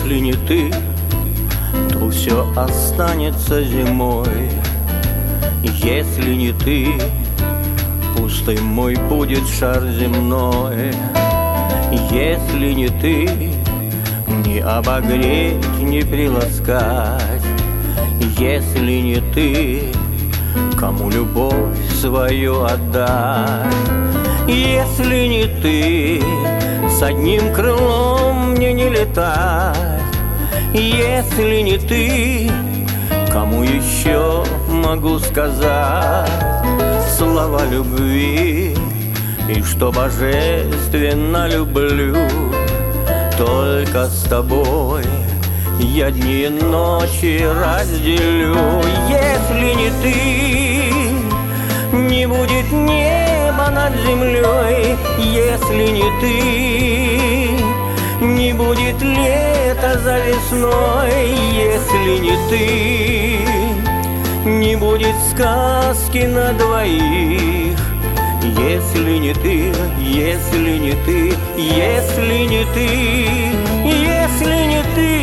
Если не ты, то все останется зимой. Если не ты, пустой мой будет шар земной. Если не ты, не обогреть, не приласкать. Если не ты, кому любовь свою отдать. Если не ты, с одним крылом мне не летать. Если не ты, кому еще могу сказать слова любви, и что божественно люблю. Только с тобой я дни и ночи разделю. Если не ты, не будет неба над землей. Если не ты, не будет лета за весной. Если не ты, не будет сказки на двоих. Если не ты, если не ты, если не ты, если не ты.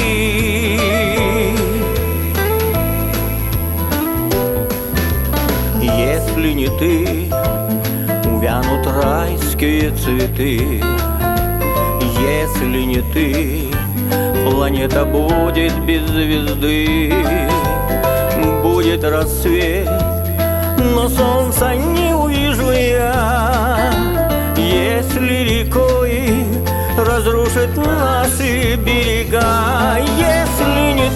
Если не ты, увянут райские цветы. Если не ты, планета будет без звезды. Будет рассвет, но солнца не увижу я. Если рекой разрушит наши берега. Если не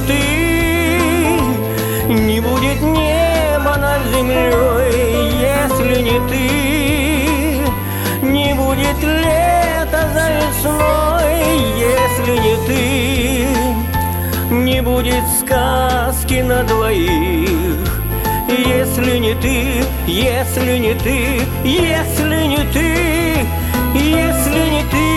ты, не будет неба над землей. Если не ты, не будет лета за весной. Если не ты, не будет сказки на двоих. Если не ты, если не ты, если не ты, если не ты.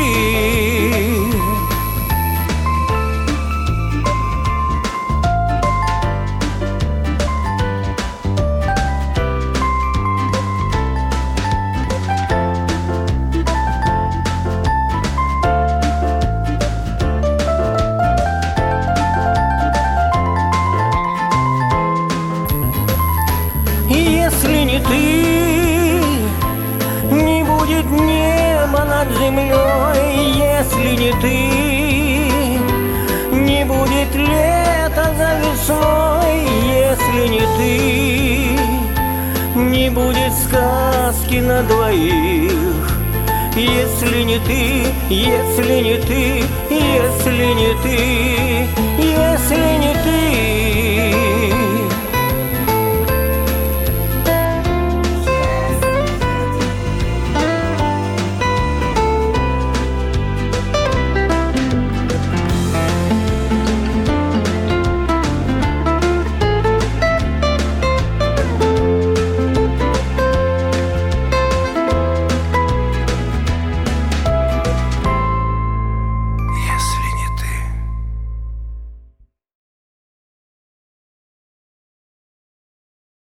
Если не ты, не будет неба над землей. Если не ты, не будет лета за весной. Если не ты, не будет сказки на двоих. Если не ты, если не ты, если не ты, если не ты.